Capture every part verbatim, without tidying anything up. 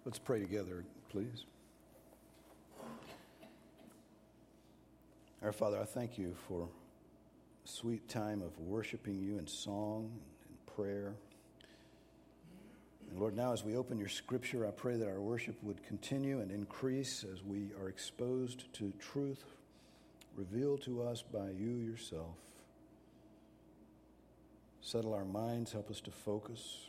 Let's pray together, please. Our Father, I thank you for a sweet time of worshiping you in song and prayer. And Lord, now as we open your scripture, I pray that our worship would continue and increase as we are exposed to truth revealed to us by you yourself. Settle our minds, help us to focus.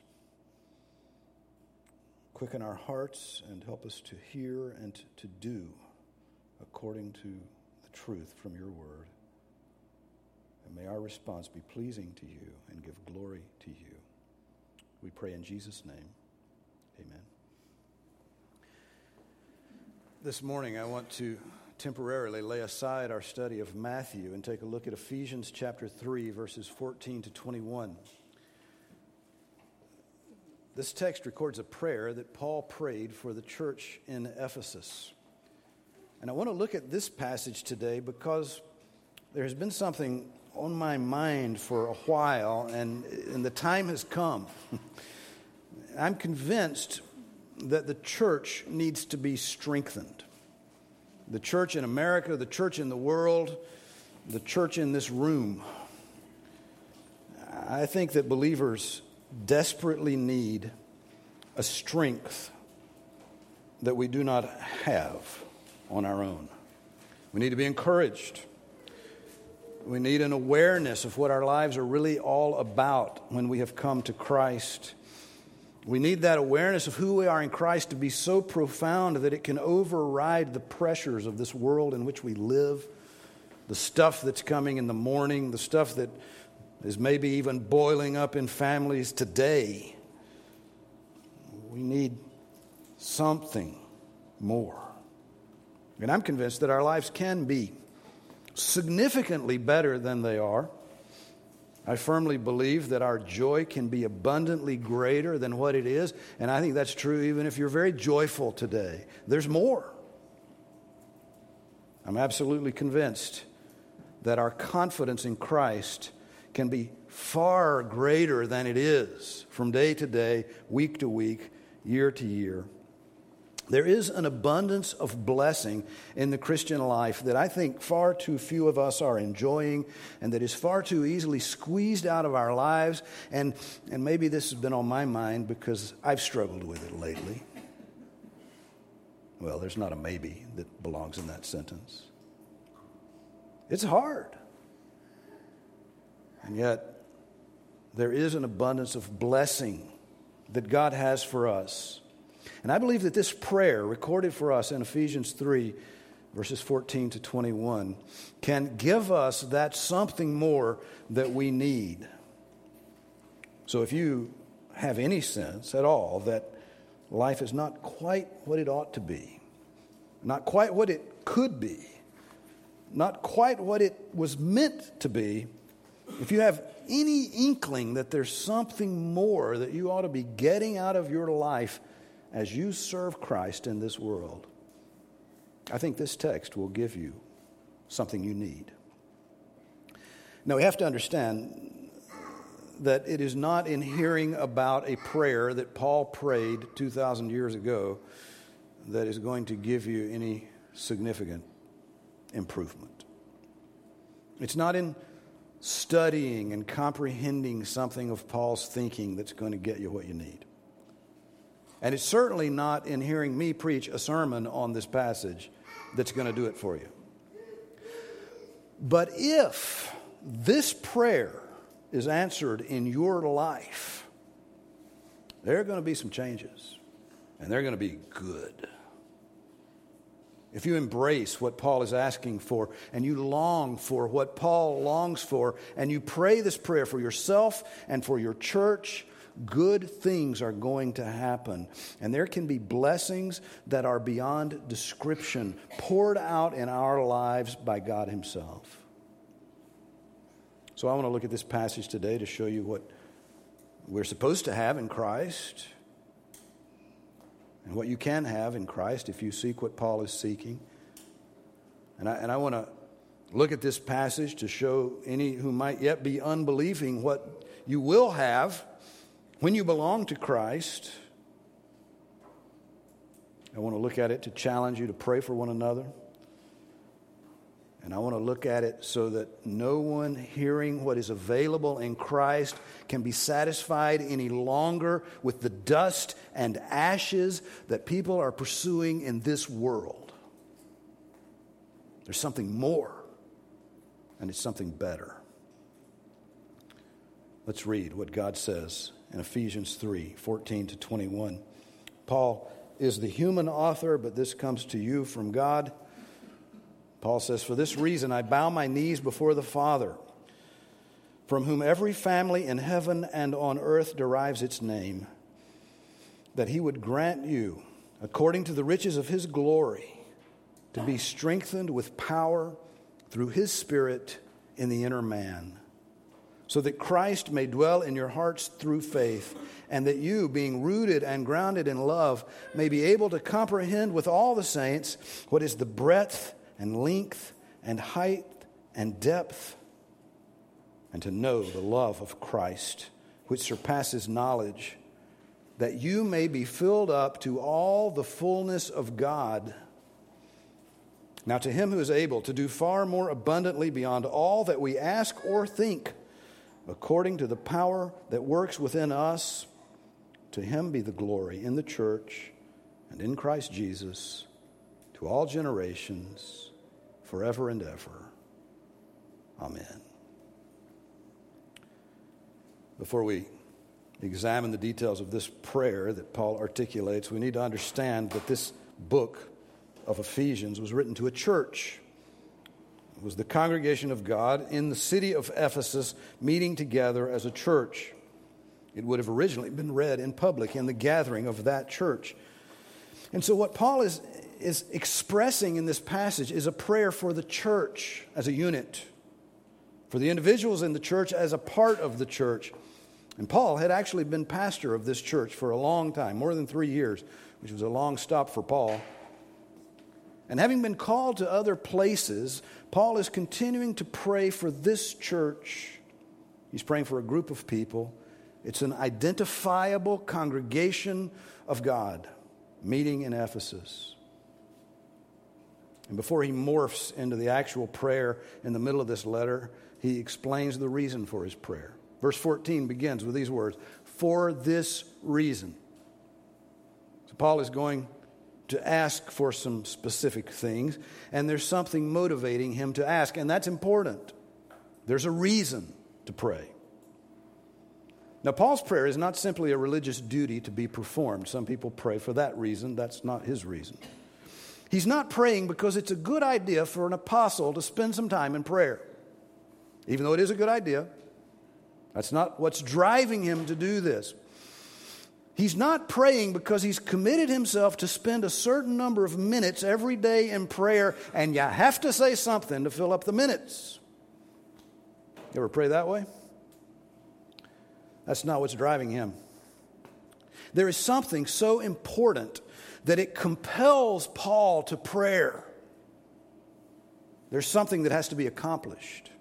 Quicken our hearts and help us to hear and to do according to the truth from your word. And may our response be pleasing to you and give glory to you. We pray in Jesus' name. Amen. This morning I want to temporarily lay aside our study of Matthew and take a look at Ephesians chapter three, verses fourteen to twenty-one. This text records a prayer that Paul prayed for the church in Ephesus. And I want to look at this passage today because there has been something on my mind for a while, and, and the time has come. I'm convinced that the church needs to be strengthened. The church in America, the church in the world, the church in this room. I think that believers desperately need a strength that we do not have on our own. We need to be encouraged. We need an awareness of what our lives are really all about when we have come to Christ. We need that awareness of who we are in Christ to be so profound that it can override the pressures of this world in which we live, the stuff that's coming in the morning, the stuff that is maybe even boiling up in families today. We need something more. And I'm convinced that our lives can be significantly better than they are. I firmly believe that our joy can be abundantly greater than what it is. And I think that's true even if you're very joyful today. There's more. I'm absolutely convinced that our confidence in Christ can be far greater than it is from day to day, week to week, year to year. There is an abundance of blessing in the Christian life that I think far too few of us are enjoying, and that is far too easily squeezed out of our lives. And, and maybe this has been on my mind because I've struggled with it lately. Well, there's not a maybe that belongs in that sentence. It's hard. And yet, there is an abundance of blessing that God has for us. And I believe that this prayer recorded for us in Ephesians three, verses fourteen to twenty-one, can give us that something more that we need. So if you have any sense at all that life is not quite what it ought to be, not quite what it could be, not quite what it was meant to be, if you have any inkling that there's something more that you ought to be getting out of your life as you serve Christ in this world, I think this text will give you something you need. Now, we have to understand that it is not in hearing about a prayer that Paul prayed two thousand years ago that is going to give you any significant improvement. It's not in studying and comprehending something of Paul's thinking that's going to get you what you need. And it's certainly not in hearing me preach a sermon on this passage that's going to do it for you. But if this prayer is answered in your life, there are going to be some changes, and they're going to be good. If you embrace what Paul is asking for, and you long for what Paul longs for, and you pray this prayer for yourself and for your church, good things are going to happen. And there can be blessings that are beyond description poured out in our lives by God Himself. So I want to look at this passage today to show you what we're supposed to have in Christ, and what you can have in Christ if you seek what Paul is seeking. And I, and I want to look at this passage to show any who might yet be unbelieving what you will have when you belong to Christ. I want to look at it to challenge you to pray for one another. And I want to look at it so that no one hearing what is available in Christ can be satisfied any longer with the dust and ashes that people are pursuing in this world. There's something more, and it's something better. Let's read what God says in Ephesians three, fourteen to twenty-one. Paul is the human author, but this comes to you from God. Paul says, "For this reason I bow my knees before the Father, from whom every family in heaven and on earth derives its name, that he would grant you, according to the riches of his glory, to be strengthened with power through his Spirit in the inner man, so that Christ may dwell in your hearts through faith, and that you, being rooted and grounded in love, may be able to comprehend with all the saints what is the breadth and length and height and depth, and to know the love of Christ, which surpasses knowledge, that you may be filled up to all the fullness of God. Now to him who is able to do far more abundantly beyond all that we ask or think, according to the power that works within us, to him be the glory in the church and in Christ Jesus, to all generations, forever and ever. Amen." Before we examine the details of this prayer that Paul articulates, we need to understand that this book of Ephesians was written to a church. It was the congregation of God in the city of Ephesus meeting together as a church. It would have originally been read in public in the gathering of that church. And so what Paul is is expressing in this passage is a prayer for the church as a unit, for the individuals in the church as a part of the church. And Paul had actually been pastor of this church for a long time, more than three years, which was a long stop for Paul. And having been called to other places, Paul is continuing to pray for this church. He's praying for a group of people. It's an identifiable congregation of God meeting in Ephesus. And before he morphs into the actual prayer in the middle of this letter, he explains the reason for his prayer. Verse fourteen begins with these words, "For this reason." So Paul is going to ask for some specific things, and there's something motivating him to ask, and that's important. There's a reason to pray. Now, Paul's prayer is not simply a religious duty to be performed. Some people pray for that reason. That's not his reason. He's not praying because it's a good idea for an apostle to spend some time in prayer. Even though it is a good idea, that's not what's driving him to do this. He's not praying because he's committed himself to spend a certain number of minutes every day in prayer, and you have to say something to fill up the minutes. You ever pray that way? That's not what's driving him. There is something so important that it compels Paul to prayer. There's something that has to be accomplished.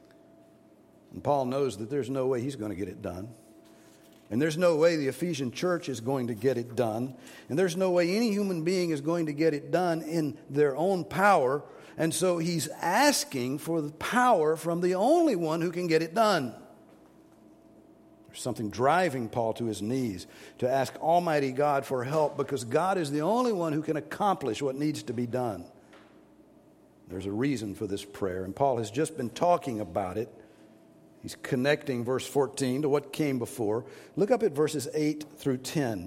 And Paul knows that there's no way he's going to get it done. And there's no way the Ephesian church is going to get it done. And there's no way any human being is going to get it done in their own power. And so he's asking for the power from the only one who can get it done. There's something driving Paul to his knees to ask Almighty God for help, because God is the only one who can accomplish what needs to be done. There's a reason for this prayer, and Paul has just been talking about it. He's connecting verse fourteen to what came before. Look up at verses eight through ten.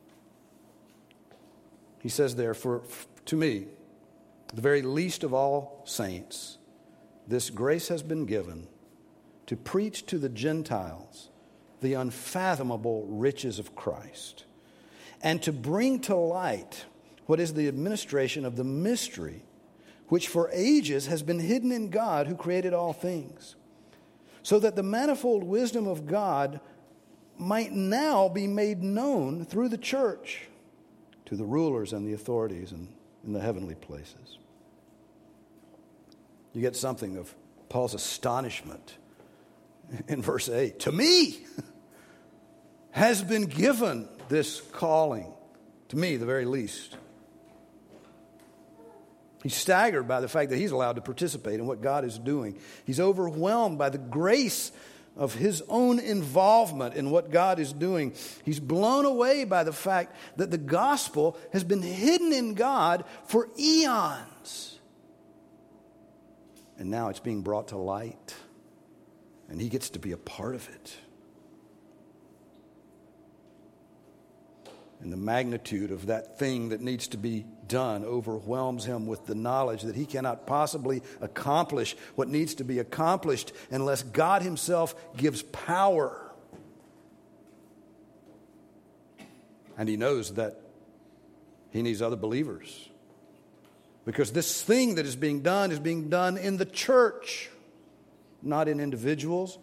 He says there, "For to me, the very least of all saints, this grace has been given to preach to the Gentiles the unfathomable riches of Christ, and to bring to light what is the administration of the mystery, which for ages has been hidden in God who created all things, so that the manifold wisdom of God might now be made known through the church to the rulers and the authorities in, in the heavenly places." You get something of Paul's astonishment in verse eight. "To me has been given this calling," to me, the very least, He's staggered by the fact that he's allowed to participate in what God is doing. He's overwhelmed by the grace of his own involvement in what God is doing. He's blown away by the fact that the gospel has been hidden in God for eons. And now it's being brought to light, and he gets to be a part of it. And the magnitude of that thing that needs to be done overwhelms him with the knowledge that he cannot possibly accomplish what needs to be accomplished unless God himself gives power. And he knows that he needs other believers, because this thing that is being done is being done in the church, not in individuals.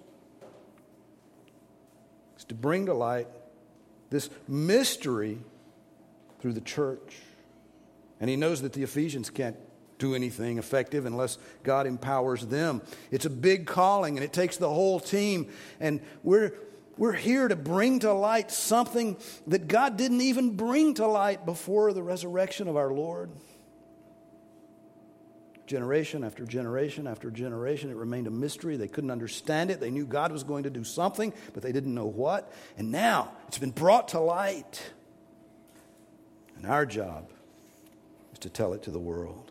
It's to bring to light this mystery through the church. And he knows that the Ephesians can't do anything effective unless God empowers them. It's a big calling, and it takes the whole team. And we're, we're here to bring to light something that God didn't even bring to light before the resurrection of our Lord. Generation after generation after generation, it remained a mystery. They couldn't understand it. They knew God was going to do something, but they didn't know what. And now it's been brought to light. And our job is to tell it to the world.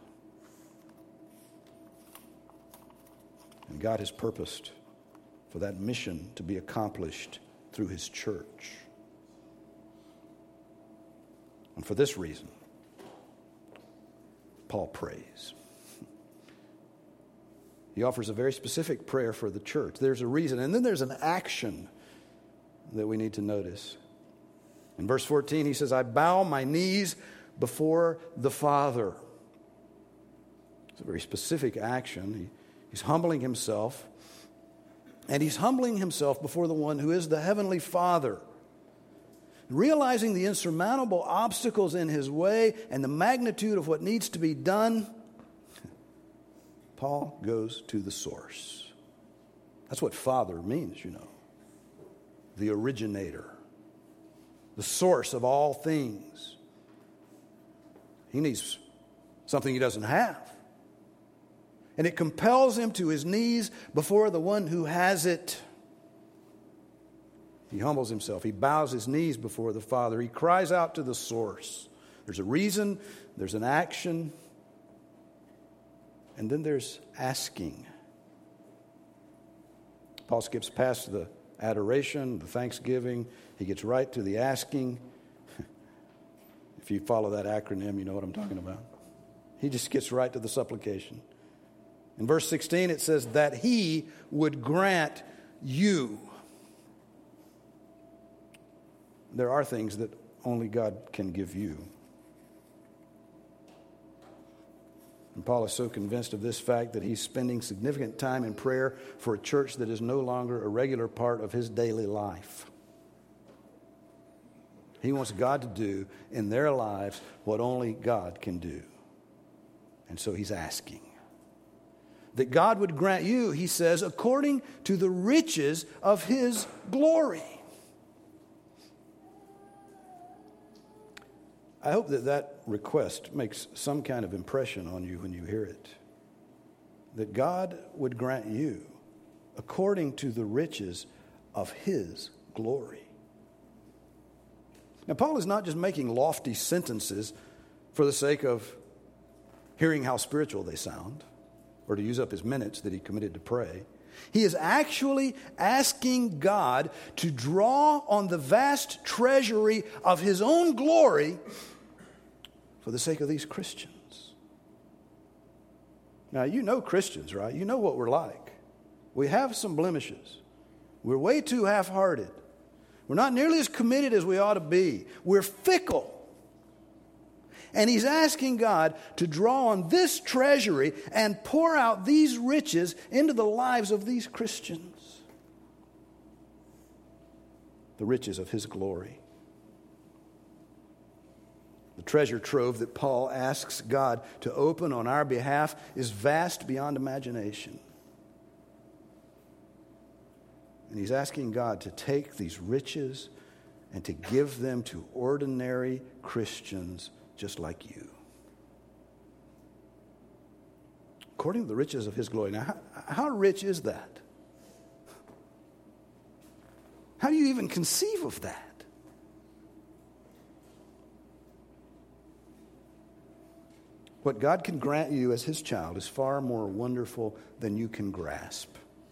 And God has purposed for that mission to be accomplished through his church. And for this reason, Paul prays. He offers a very specific prayer for the church. There's a reason, and then there's an action that we need to notice. In verse fourteen, he says, I bow my knees before the Father. It's a very specific action. He, he's humbling himself, and he's humbling himself before the one who is the Heavenly Father. Realizing the insurmountable obstacles in his way and the magnitude of what needs to be done, Paul goes to the source. That's what Father means, you know. The originator. The source of all things. He needs something he doesn't have. And it compels him to his knees before the one who has it. He humbles himself. He bows his knees before the Father. He cries out to the source. There's a reason. There's an action. And then there's asking. Paul skips past the adoration, the thanksgiving. He gets right to the asking. If you follow that acronym, you know what I'm talking about. He just gets right to the supplication. In verse sixteen, it says that he would grant you. There are things that only God can give you. And Paul is so convinced of this fact that he's spending significant time in prayer for a church that is no longer a regular part of his daily life. He wants God to do in their lives what only God can do. And so he's asking that God would grant you, he says, according to the riches of his glory. I hope that that request makes some kind of impression on you when you hear it. That God would grant you according to the riches of his glory. Now, Paul is not just making lofty sentences for the sake of hearing how spiritual they sound, or to use up his minutes that he committed to pray. He is actually asking God to draw on the vast treasury of his own glory for the sake of these Christians. Now, you know Christians, right? You know what we're like. We have some blemishes. We're way too half-hearted. We're not nearly as committed as we ought to be. We're fickle. And he's asking God to draw on this treasury and pour out these riches into the lives of these Christians. The riches of his glory. The treasure trove that Paul asks God to open on our behalf is vast beyond imagination. And he's asking God to take these riches and to give them to ordinary Christians just like you. according to the riches of his glory. Now, how, how rich is that? How do you even conceive of that? What God can grant you as his child is far more wonderful than you can grasp.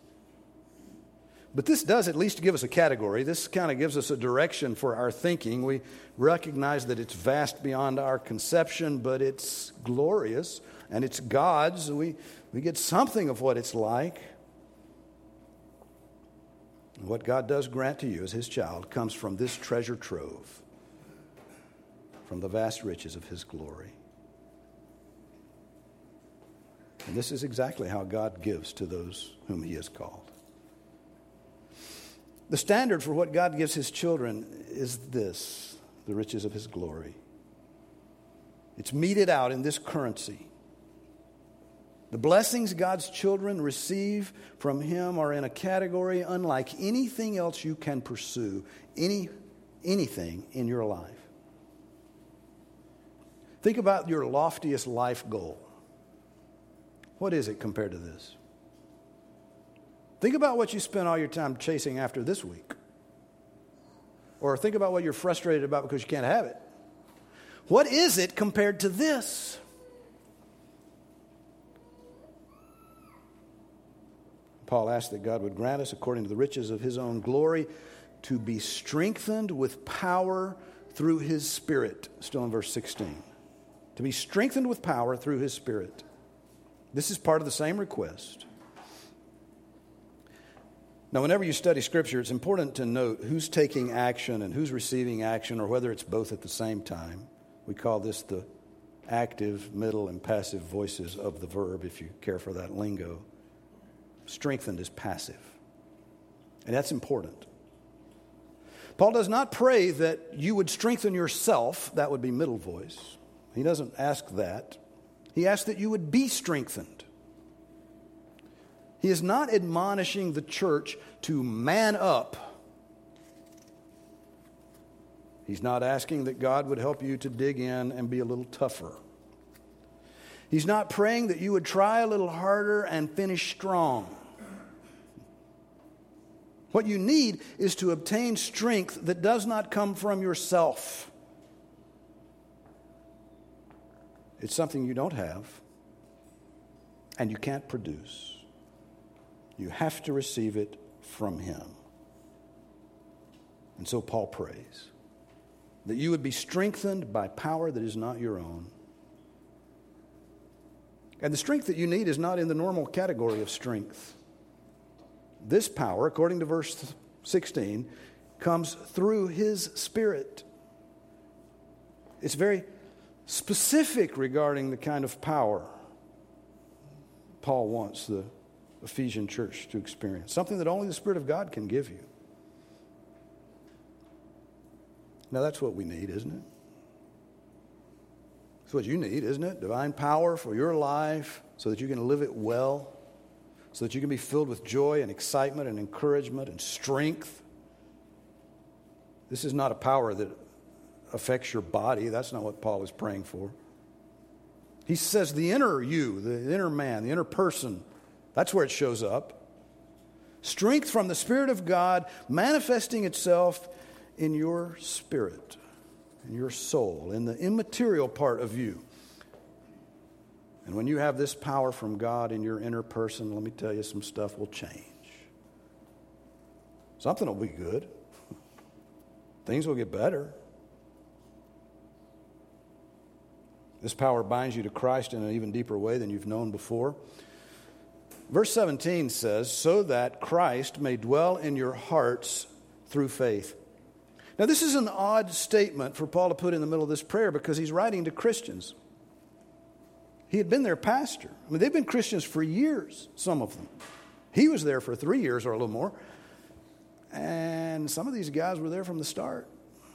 But this does at least give us a category. This kind of gives us a direction for our thinking. We recognize that it's vast beyond our conception, but it's glorious and it's God's. We, we get something of what it's like. What God does grant to you as his child comes from this treasure trove, from the vast riches of his glory. And this is exactly how God gives to those whom he has called. The standard for what God gives his children is this, the riches of his glory. It's meted out in this currency. The blessings God's children receive from him are in a category unlike anything else you can pursue, any, anything in your life. Think about your loftiest life goal. What is it compared to this? Think about what you spent all your time chasing after this week. Or think about what you're frustrated about because you can't have it. What is it compared to this? Paul asked that God would grant us, according to the riches of his own glory, to be strengthened with power through his Spirit. Still in verse sixteen. To be strengthened with power through his Spirit. This is part of the same request. Now, whenever you study Scripture, it's important to note who's taking action and who's receiving action, or whether it's both at the same time. We call this the active, middle, and passive voices of the verb, if you care for that lingo. Strengthened is passive. And that's important. Paul does not pray that you would strengthen yourself. That would be middle voice. He doesn't ask that. He asks that you would be strengthened. He is not admonishing the church to man up. He's not asking that God would help you to dig in and be a little tougher. He's not praying that you would try a little harder and finish strong. What you need is to obtain strength that does not come from yourself. It's something you don't have and you can't produce. You have to receive it from him. And so Paul prays that you would be strengthened by power that is not your own. And the strength that you need is not in the normal category of strength. This power, according to verse sixteen, comes through his Spirit. It's very specific regarding the kind of power Paul wants the Ephesian church to experience. Something that only the Spirit of God can give you. Now that's what we need, isn't it? That's what you need, isn't it? Divine power for your life so that you can live it well, so that you can be filled with joy and excitement and encouragement and strength. This is not a power that affects your body. That's not what Paul is praying for. He says the inner you, the inner man, the inner person, that's where it shows up. Strength from the Spirit of God manifesting itself in your spirit, in your soul, in the immaterial part of you. And when you have this power from God in your inner person, let me tell you, some stuff will change. Something will be good. Things will get better. This power binds you to Christ in an even deeper way than you've known before. Verse seventeen says, so that Christ may dwell in your hearts through faith. Now, this is an odd statement for Paul to put in the middle of this prayer because he's writing to Christians. He had been their pastor. I mean, they've been Christians for years, some of them. He was there for three years or a little more. And some of these guys were there from the start.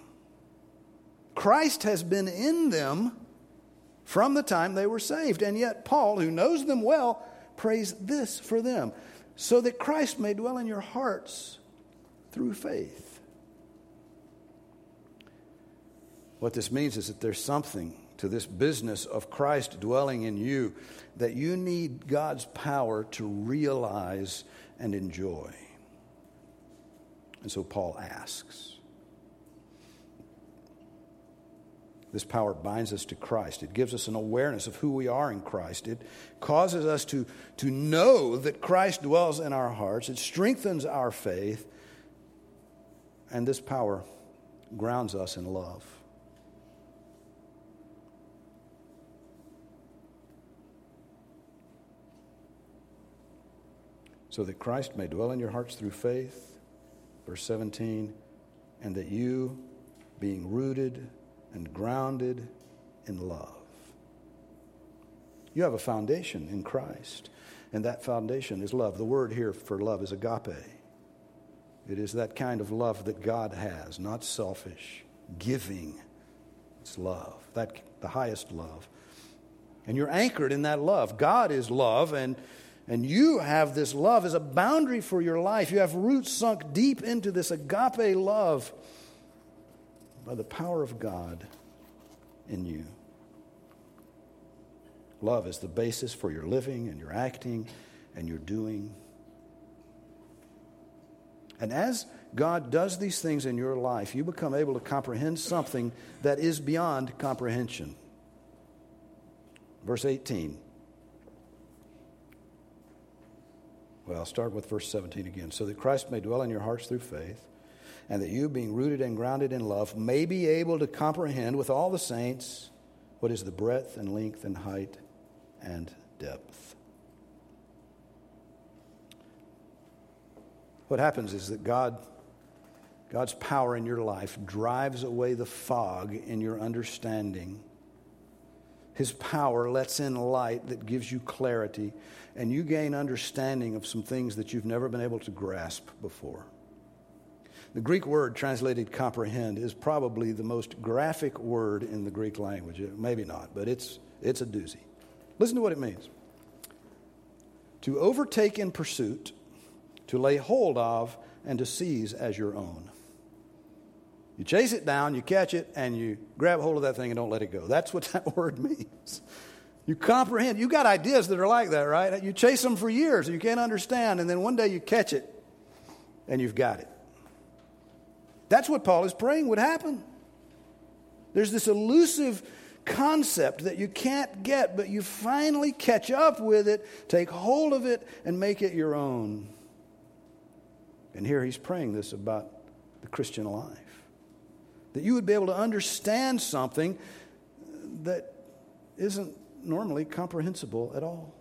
Christ has been in them from the time they were saved. And yet Paul, who knows them well, prays this for them, so that Christ may dwell in your hearts through faith. What this means is that there's something to this business of Christ dwelling in you that you need God's power to realize and enjoy. And so Paul asks. This power binds us to Christ. It gives us an awareness of who we are in Christ. It causes us to, to know that Christ dwells in our hearts. It strengthens our faith. And this power grounds us in love. So that Christ may dwell in your hearts through faith, verse seventeen, and that you, being rooted and grounded in love. You have a foundation in Christ, and that foundation is love. The word here for love is agape. It is that kind of love that God has, not selfish, giving. It's love, that the highest love. And you're anchored in that love. God is love, and And you have this love as a boundary for your life. You have roots sunk deep into this agape love by the power of God in you. Love is the basis for your living and your acting and your doing. And as God does these things in your life, you become able to comprehend something that is beyond comprehension. Verse eighteen. Well, I'll start with verse seventeen again. So that Christ may dwell in your hearts through faith, and that you, being rooted and grounded in love, may be able to comprehend with all the saints what is the breadth and length and height and depth. What happens is that God, God's power in your life drives away the fog in your understanding. His power lets in light that gives you clarity, and you gain understanding of some things that you've never been able to grasp before. The Greek word translated comprehend is probably the most graphic word in the Greek language. Maybe not, but it's, it's a doozy. Listen to what it means. To overtake in pursuit, to lay hold of, and to seize as your own. You chase it down, you catch it, and you grab hold of that thing and don't let it go. That's what that word means. You comprehend. You got ideas that are like that, right? You chase them for years and you can't understand, and then one day you catch it and you've got it. That's what Paul is praying would happen. There's this elusive concept that you can't get, but you finally catch up with it, take hold of it, and make it your own. And here he's praying this about the Christian life. That you would be able to understand something that isn't normally comprehensible at all.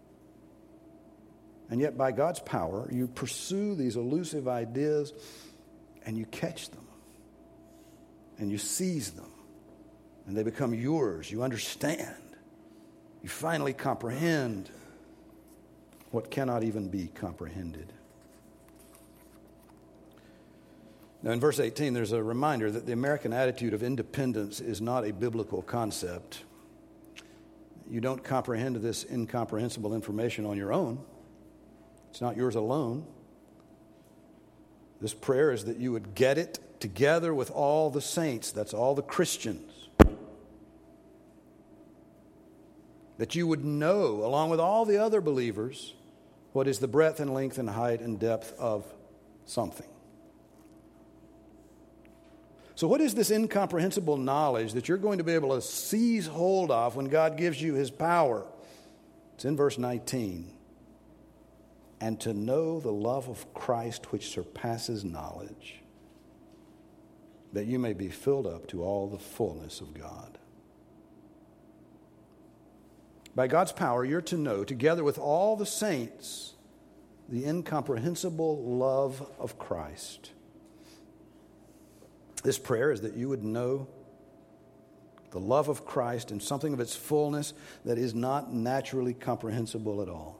And yet by God's power, you pursue these elusive ideas and you catch them. And you seize them. And they become yours. You understand. You finally comprehend what cannot even be comprehended. Now, in verse eighteen, there's a reminder that the American attitude of independence is not a biblical concept. You don't comprehend this incomprehensible information on your own. It's not yours alone. This prayer is that you would get it together with all the saints. That's all the Christians. That you would know, along with all the other believers, what is the breadth and length and height and depth of something. So what is this incomprehensible knowledge that you're going to be able to seize hold of when God gives you his power? It's in verse nineteen. And to know the love of Christ which surpasses knowledge, that you may be filled up to all the fullness of God. By God's power, you're to know, together with all the saints, the incomprehensible love of Christ. This prayer is that you would know the love of Christ in something of its fullness that is not naturally comprehensible at all.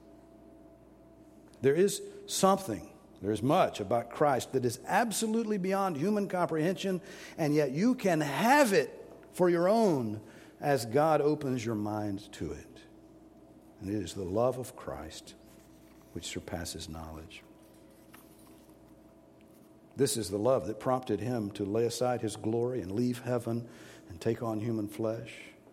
There is something, there is much about Christ that is absolutely beyond human comprehension, and yet you can have it for your own as God opens your mind to it. And it is the love of Christ which surpasses knowledge. This is the love that prompted him to lay aside his glory and leave heaven and take on human flesh.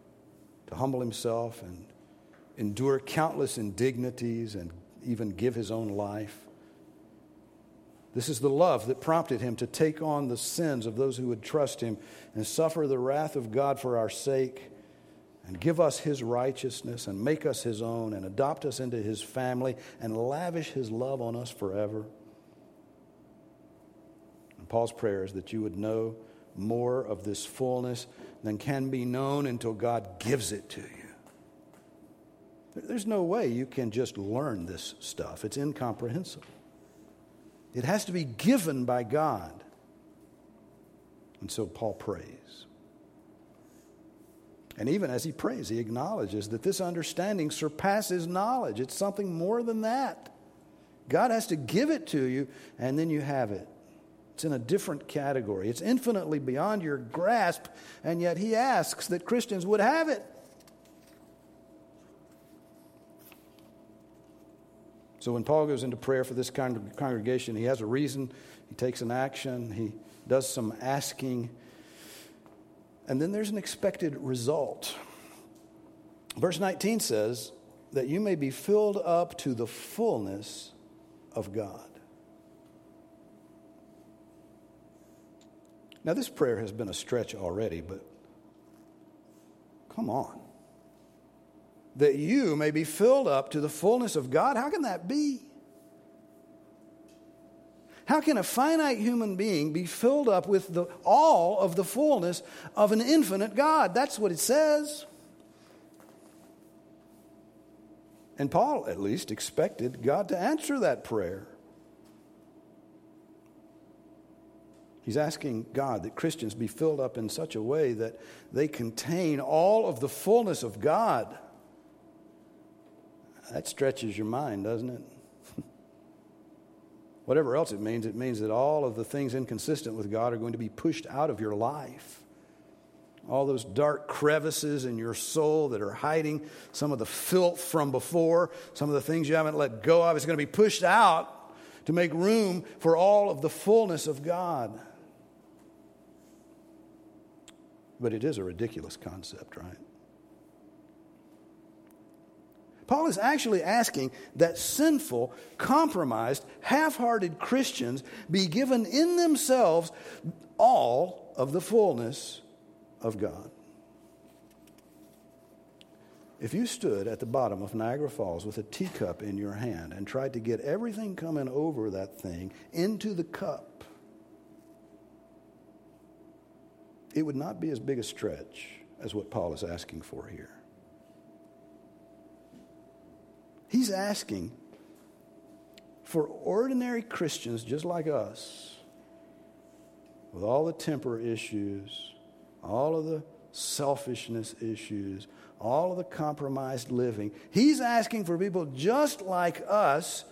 to humble himself and endure countless indignities and even give his own life. This is the love that prompted him to take on the sins of those who would trust him and suffer the wrath of God for our sake and give us his righteousness and make us his own and adopt us into his family and lavish his love on us forever. And Paul's prayer is that you would know more of this fullness than can be known until God gives it to you. There's no way you can just learn this stuff. It's incomprehensible. It has to be given by God. And so Paul prays. And even as he prays, he acknowledges that this understanding surpasses knowledge. It's something more than that. God has to give it to you, and then you have it. It's in a different category. It's infinitely beyond your grasp, and yet he asks that Christians would have it. So when Paul goes into prayer for this kind of congregation, he has a reason, he takes an action, he does some asking, and then there's an expected result. Verse nineteen says that you may be filled up to the fullness of God. Now this prayer has been a stretch already, but come on. That you may be filled up to the fullness of God. How can that be? How can a finite human being be filled up with the, all of the fullness of an infinite God? That's what it says. And Paul, at least, expected God to answer that prayer. He's asking God that Christians be filled up in such a way that they contain all of the fullness of God. That stretches your mind, doesn't it? Whatever else it means, it means that all of the things inconsistent with God are going to be pushed out of your life. All those dark crevices in your soul that are hiding some of the filth from before, some of the things you haven't let go of, it's going to be pushed out to make room for all of the fullness of God. But it is a ridiculous concept, right? Paul is actually asking that sinful, compromised, half-hearted Christians be given in themselves all of the fullness of God. If you stood at the bottom of Niagara Falls with a teacup in your hand and tried to get everything coming over that thing into the cup, it would not be as big a stretch as what Paul is asking for here. He's asking for ordinary Christians just like us, with all the temper issues, all of the selfishness issues, all of the compromised living. He's asking for people just like us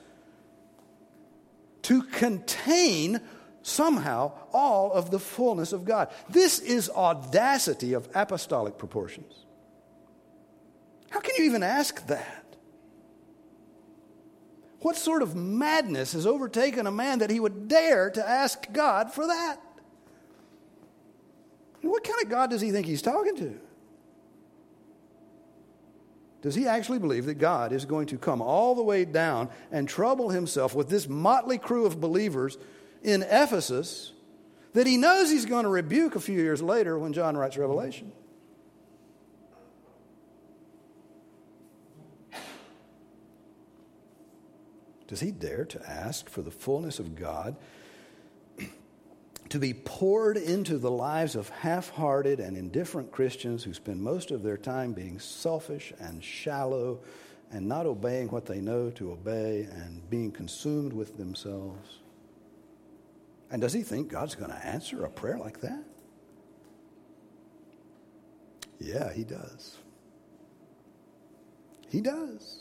to contain somehow all of the fullness of God. This is audacity of apostolic proportions. How can you even ask that? What sort of madness has overtaken a man that he would dare to ask God for that? What kind of God does he think he's talking to? Does he actually believe that God is going to come all the way down and trouble himself with this motley crew of believers in Ephesus that he knows he's going to rebuke a few years later when John writes Revelation? Does he dare to ask for the fullness of God to be poured into the lives of half-hearted and indifferent Christians who spend most of their time being selfish and shallow and not obeying what they know to obey and being consumed with themselves? And does he think God's going to answer a prayer like that? Yeah, he does. He does.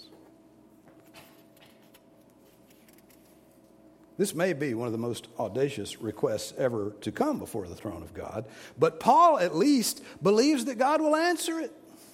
This may be one of the most audacious requests ever to come before the throne of God, but Paul at least believes that God will answer it.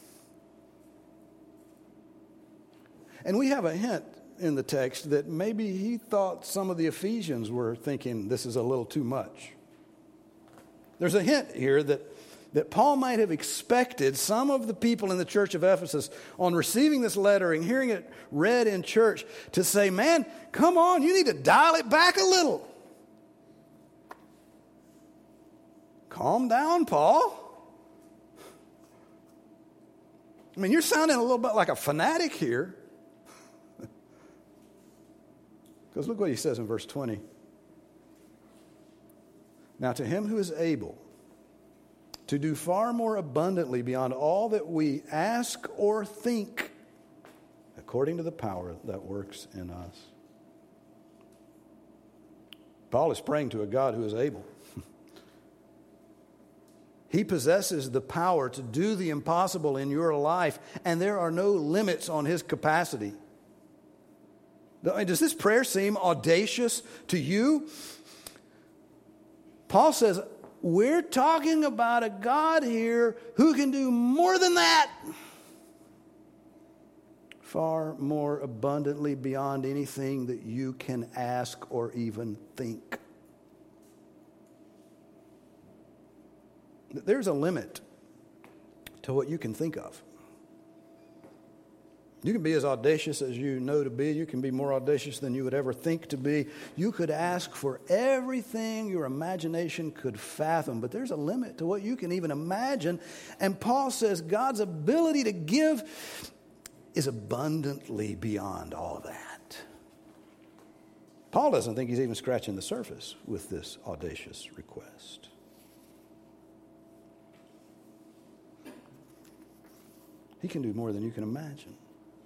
And we have a hint in the text that maybe he thought some of the Ephesians were thinking this is a little too much. There's a hint here that that Paul might have expected some of the people in the church of Ephesus, on receiving this letter and hearing it read in church, to say, man, come on, you need to dial it back a little. Calm down, Paul. I mean, you're sounding a little bit like a fanatic here. Because look what he says in verse twenty. Now to him who is able to do far more abundantly beyond all that we ask or think, according to the power that works in us. Paul is praying to a God who is able. He possesses the power to do the impossible in your life, and there are no limits on his capacity. Does this prayer seem audacious to you? Paul says, we're talking about a God here who can do more than that. Far more abundantly beyond anything that you can ask or even think. There's a limit to what you can think of. You can be as audacious as you know to be. You can be more audacious than you would ever think to be. You could ask for everything your imagination could fathom, but there's a limit to what you can even imagine. And Paul says God's ability to give is abundantly beyond all that. Paul doesn't think he's even scratching the surface with this audacious request. He can do more than you can imagine.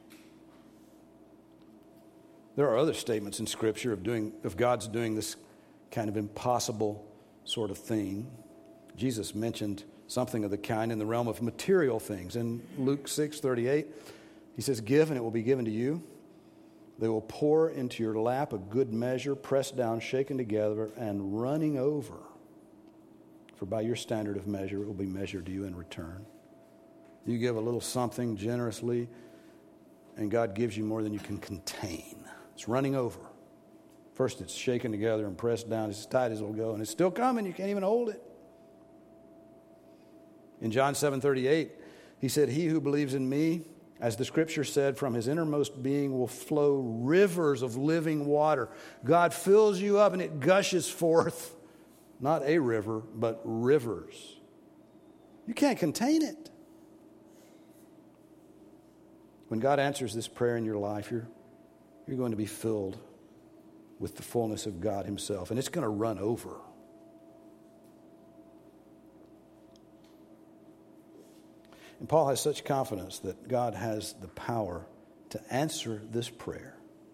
There are other statements in Scripture of doing of God's doing this kind of impossible sort of thing. Jesus mentioned something of the kind in the realm of material things. In Luke six thirty-eight, he says, "Give, and it will be given to you. They will pour into your lap a good measure, pressed down, shaken together, and running over. For by your standard of measure, it will be measured to you in return." You give a little something generously, and God gives you more than you can contain. It's running over. First, it's shaken together and pressed down. It's as tight as it'll go, and it's still coming. You can't even hold it. In John seven thirty-eight, he said, "He who believes in me, as the Scripture said, from his innermost being will flow rivers of living water." God fills you up, and it gushes forth. Not a river, but rivers. You can't contain it. When God answers this prayer in your life, you're, you're going to be filled with the fullness of God himself, and it's going to run over. And Paul has such confidence that God has the power to answer this prayer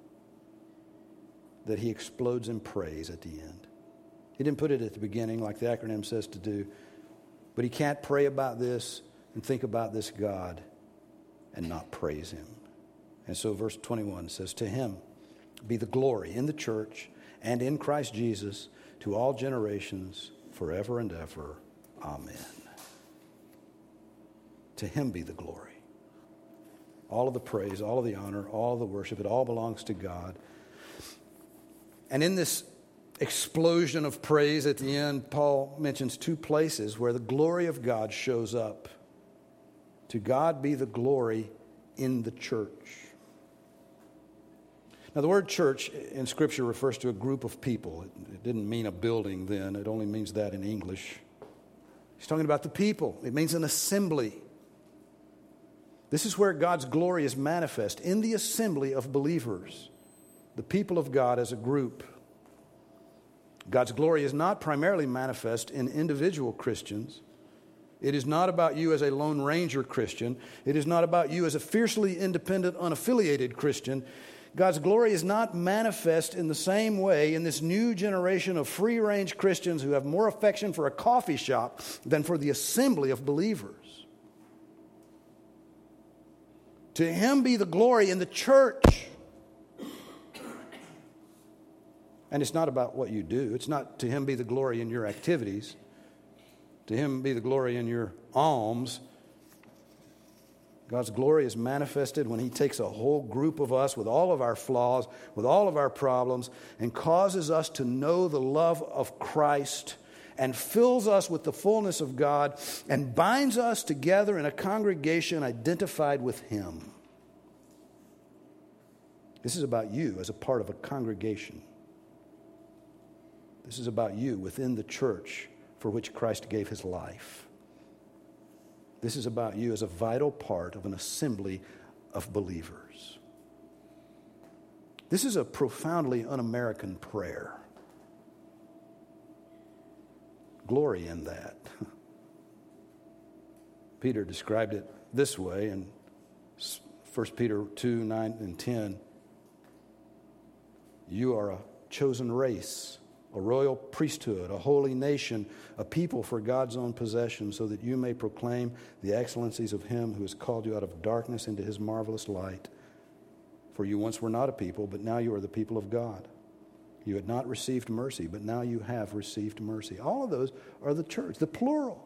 that he explodes in praise at the end. He didn't put it at the beginning like the acronym says to do, but he can't pray about this and think about this God and not praise him. And so verse twenty-one says, "To him be the glory in the church and in Christ Jesus to all generations forever and ever. Amen." To him be the glory. All of the praise, all of the honor, all of the worship, it all belongs to God. And in this explosion of praise at the end, Paul mentions two places where the glory of God shows up. To God be the glory in the church. Now, the word church in Scripture refers to a group of people. It, it didn't mean a building then. It only means that in English. He's talking about the people. It means an assembly. This is where God's glory is manifest, in the assembly of believers, the people of God as a group. God's glory is not primarily manifest in individual Christians. It is not about you as a Lone Ranger Christian. It is not about you as a fiercely independent, unaffiliated Christian. God's glory is not manifest in the same way in this new generation of free-range Christians who have more affection for a coffee shop than for the assembly of believers. To him be the glory in the church. And it's not about what you do. It's not to him be the glory in your activities. To him be the glory in your alms. God's glory is manifested when he takes a whole group of us with all of our flaws, with all of our problems, and causes us to know the love of Christ and fills us with the fullness of God and binds us together in a congregation identified with Him. This is about you as a part of a congregation. This is about you within the church for which Christ gave His life. This is about you as a vital part of an assembly of believers. This is a profoundly un-American prayer. Glory in that. Peter described it this way in First Peter two, nine and ten. You are a chosen race, a royal priesthood, a holy nation, a people for God's own possession, so that you may proclaim the excellencies of Him who has called you out of darkness into His marvelous light. For you once were not a people, but now you are the people of God. You had not received mercy, but now you have received mercy. All of those are the church, the plural.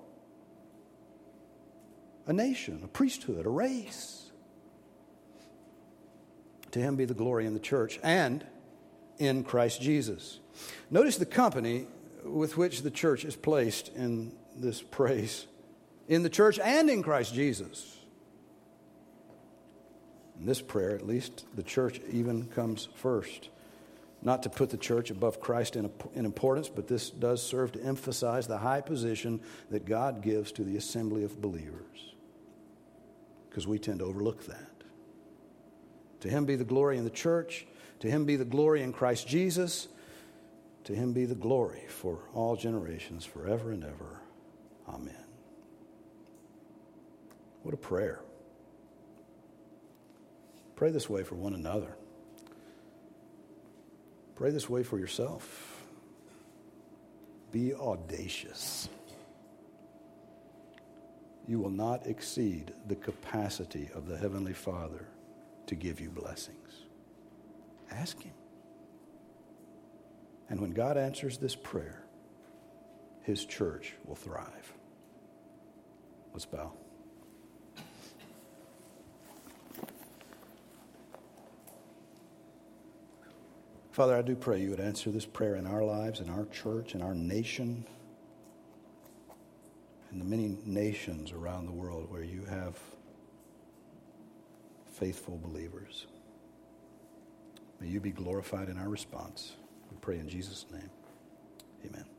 A nation, a priesthood, a race. To Him be the glory in the church and in Christ Jesus. Notice the company with which the church is placed in this praise. In the church and in Christ Jesus. In this prayer, at least, the church even comes first. Not to put the church above Christ in, in importance, but this does serve to emphasize the high position that God gives to the assembly of believers. Because we tend to overlook that. To Him be the glory in the church. To Him be the glory in Christ Jesus. To Him be the glory for all generations, forever and ever. Amen. What a prayer. Pray this way for one another. Pray this way for yourself. Be audacious. You will not exceed the capacity of the Heavenly Father to give you blessings. Ask Him. And when God answers this prayer, His church will thrive. Let's bow. Father, I do pray you would answer this prayer in our lives, in our church, in our nation, in the many nations around the world where you have faithful believers. May you be glorified in our response. We pray in Jesus' name. Amen.